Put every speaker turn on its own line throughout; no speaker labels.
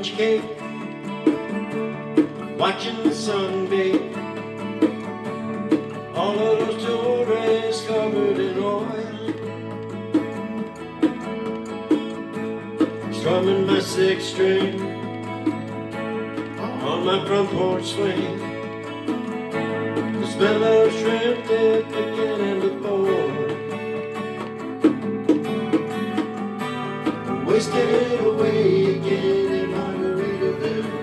sponge cake, watching the sun bake. All of those tourists covered in oil, strumming my sixth string on my front porch swing. The smell of shrimp dip beginning to boil, wasted it away again in Margaritaville.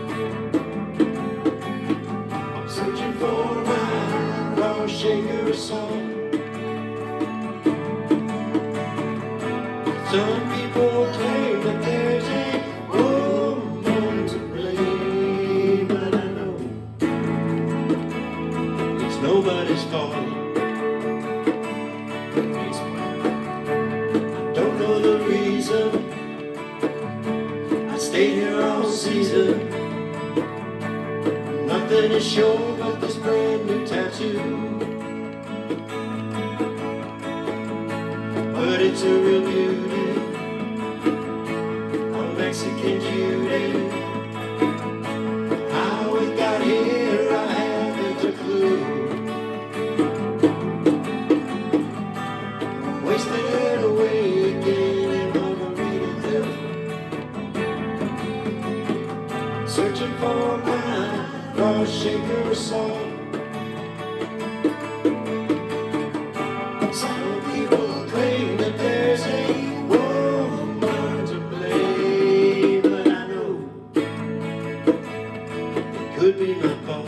I'm searching for my raw shaker song. Some people claim that there's a woman to blame, but I know it's nobody's fault. I don't know the reason I stayed here all season. Nothing is sure but this brand new tattoo. But it's a real beauty, a Mexican cutie. How it got here, I haven't a clue. Wasted it away again in Margaritaville. Searching for my raw shaker song. Some people claim that there's a woman to blame, but I know it could be my fault.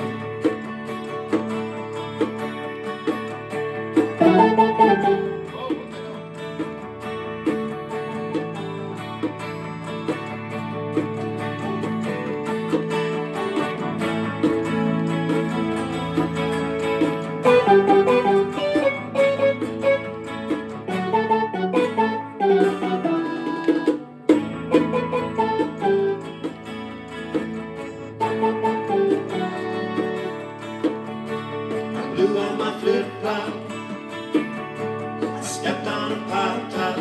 Blew on my flip-flop, I stepped on a pop top.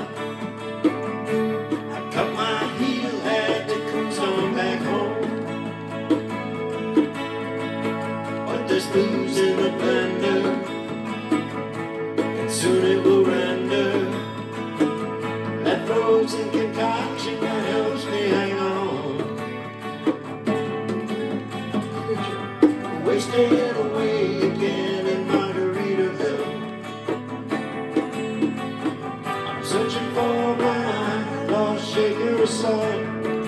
I cut my heel, had to cruise on back home. But there's booze in the blender, and soon it will render. That frozen concoction that helps me hang on. Wasting it away again in Margaritaville. I'm searching for my lost shaker song.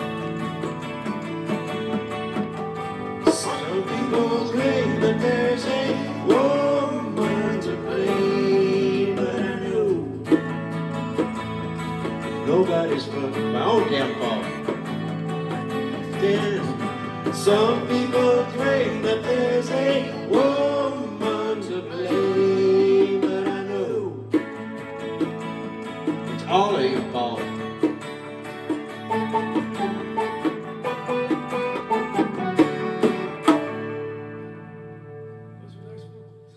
Some people claim that there's a woman to blame, but I know nobody's but my own damn fault. Then some people claim that there's a woman to blame, but I know it's all of your fault.